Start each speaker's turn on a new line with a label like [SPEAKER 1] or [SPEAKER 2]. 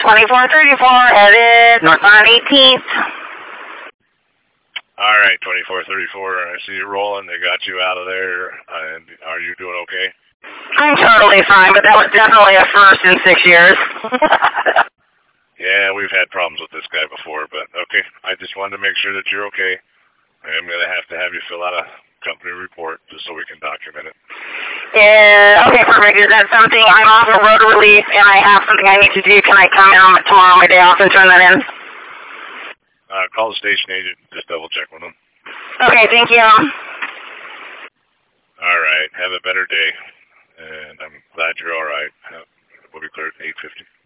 [SPEAKER 1] 2434, headed northbound 18th.
[SPEAKER 2] All right, 2434. I see you rolling. They got you out of there. And are you doing okay?
[SPEAKER 1] I'm totally fine, but that was definitely a first in 6 years.
[SPEAKER 2] Yeah, we've had problems with this guy before, but okay. I just wanted to make sure that you're okay. I'm going to have you fill out a company report just so we can document it.
[SPEAKER 1] Yeah, okay, perfect. Is that something, I'm off a road release and I have something I need to do. Can I come down tomorrow, my day off, and turn that in?
[SPEAKER 2] Call the station agent. Just double check with them.
[SPEAKER 1] Okay, thank you.
[SPEAKER 2] All right. Have a better day. And I'm glad you're all right. We'll be clear at 8:50.